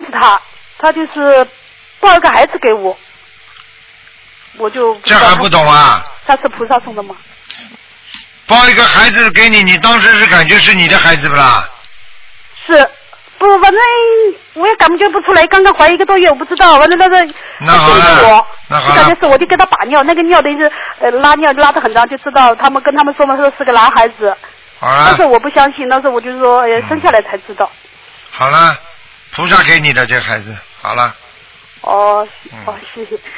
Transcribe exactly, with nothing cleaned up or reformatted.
是他，他就是抱一个孩子给我，我就这还不懂啊？ 他是菩萨送的吗？ 抱一个孩子给你，你当时是感觉是你的孩子不啦？ 是。不，反正我也感觉不出来，刚刚怀一个多月，我不知道，反正那个那好了， 我那好了， 感觉是我就给他把尿，那个尿等于是呃拉尿拉得很长，就知道他们跟他们说嘛，说是个男孩子。 好了。 但是我不相信，那时候我就说，呃，生下来才知道。 好了，菩萨给你的这个孩子，好了。 哦，哦，谢谢。